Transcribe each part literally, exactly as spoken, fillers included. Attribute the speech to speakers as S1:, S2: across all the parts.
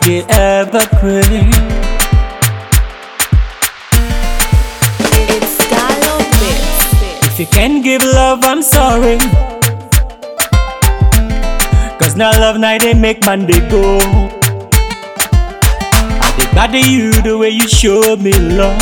S1: they ever crave.
S2: It's Style Bits.
S1: If you can't give love, I'm sorry. Cause now love night they make man they go. I dey bother you the way you show me love.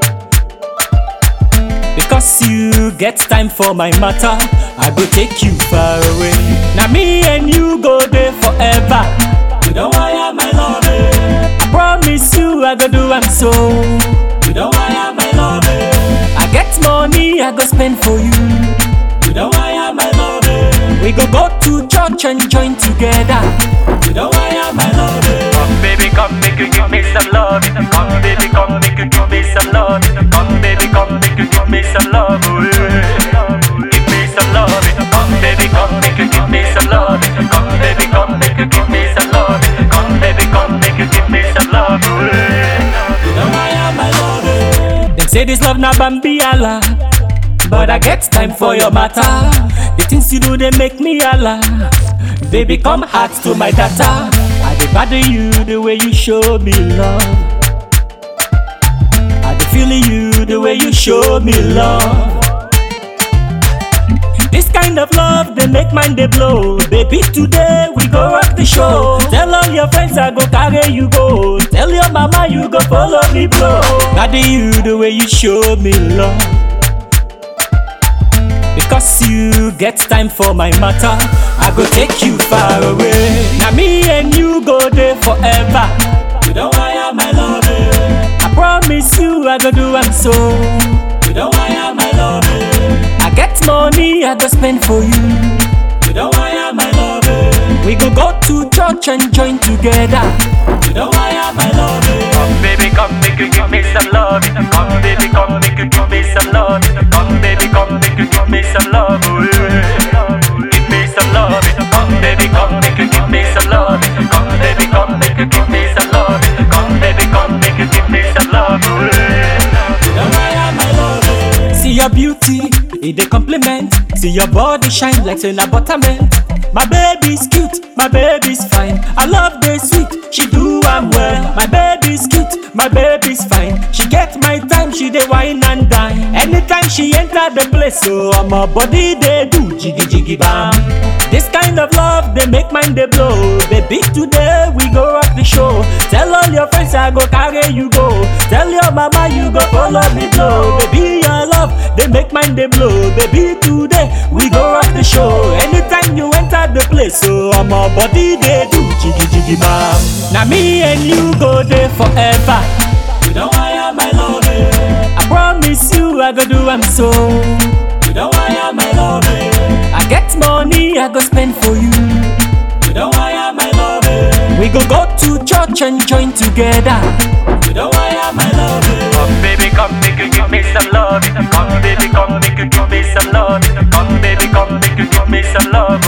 S1: Because you get time for my matter, I go take you far away. Now me and you go there forever. You don't wire my love, eh. I promise you I go do am so. You don't wire my love, eh. I get money I go spend for you. You don't wire my love, eh. We go go to church and join together. You don't wire my love, eh.
S3: Come baby, come make you give me some love. Come baby, come make you give me some love. Come baby, come make you give me some love. Give me some love. Come baby, come make you give me some love. Come baby, come make you give me some love. Come baby, come make you give me some love.
S1: You don't wire my love, eh. Them say this love na bambiala, but I get time for your matter. The things you do they make me holla. Baby, come hard to my data. I dey bother you the way you show me love. I dey feel you the way you show me love. This kind of love they make mine they blow. Baby, today we go rock the show. Tell all your friends I go carry you go. Tell your mama you go follow me blow. Bother you the way you show me love. Because you get time for my matter, I go take you far away. Now me and you go there forever. You don't wire my love, eh. I promise you I go do am so. You don't wire my love, eh. I get money I go spend for you. You don't wire my love, eh. We go go to church and join together. You don't wire my love, eh.
S3: Come baby, come make you give me some love. Come baby, come make you give me some love. Come baby, come make you give me some love. Give me some love. Come baby, come make you give me some love. Come baby, come make you give me some love. Come baby, come make you give me some love.
S1: You don't wire my love, eh. See your beauty, it dey compliment. See your body shine like say na buttermint. My baby's cute, my baby's fine. I love the sweet, she do am well. My baby's cute, my baby's fine. She get my time, she dey wine and dine. Anytime she enter the place, so on my body they do jiggy jiggy bam. This kind of love they make mine they blow. Baby, today we go rock the show. Tell all your friends I go carry you go. Tell your mama you go follow me blow. Baby, your love they make mine they blow. Baby, today we go rock the show. Anytime you enter the place, so on my body they do jiggy jiggy bam. Now me and you go there forever. You don't wire my love, eh. I promise you I go do am so. You don't wire my love, eh. I get money I go spend for you. You don't wire my love, eh. We go go to church and join together. You don't wire my love, eh.
S3: Come baby, come make you give me some love. Come baby, come make you give me some love. Come baby, come make you give me some love.